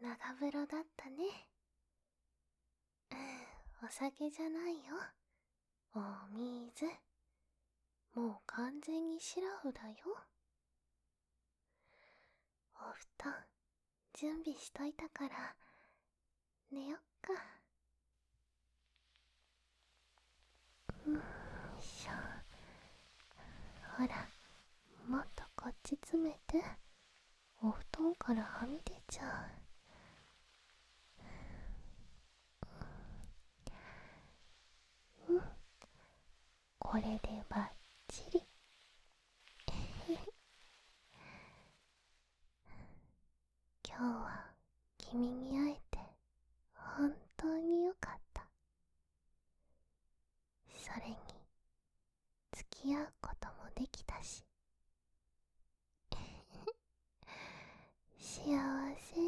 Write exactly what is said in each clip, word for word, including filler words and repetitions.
長風呂だったね。お酒じゃないよ。お水。もう完全にシラフだよ。お布団準備しといたから寝よっか。よいしょ。ほら、もっとこっち詰めて。お布団からはみ出ちゃう。うん、これでバッチリ。今日は君に会えて本当によかった。それに付き合うこともできたし。幸せ。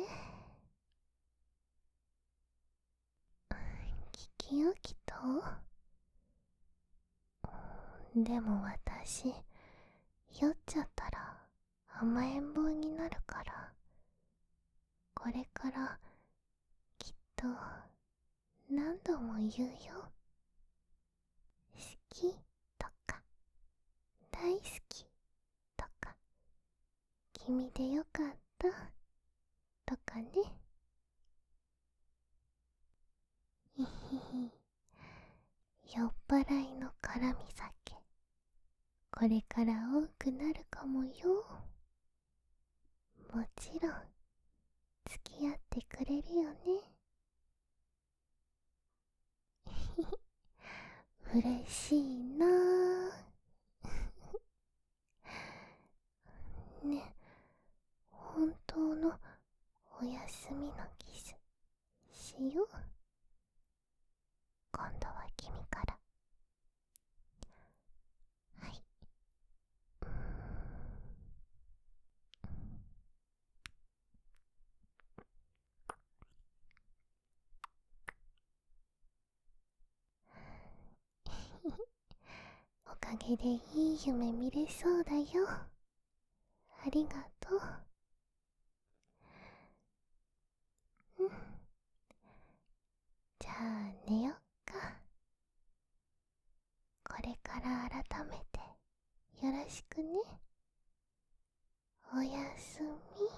聞きよきと。でも私酔っちゃったら甘えん坊になるから、これからきっと何度も言うよ。好きとか大好きとか、君でよかったとかね。いひひ。酔っ払いの絡み酒、これから多くなるかもよ。もちろん付き合ってくれるよね。嬉しいなぁ。ね、本当のお休みのキスしよう。今度は君から。はい。おかげでいい夢見れそうだよ。ありがとう。うん。じゃあ寝よっか。これから改めてよろしくね。おやすみ。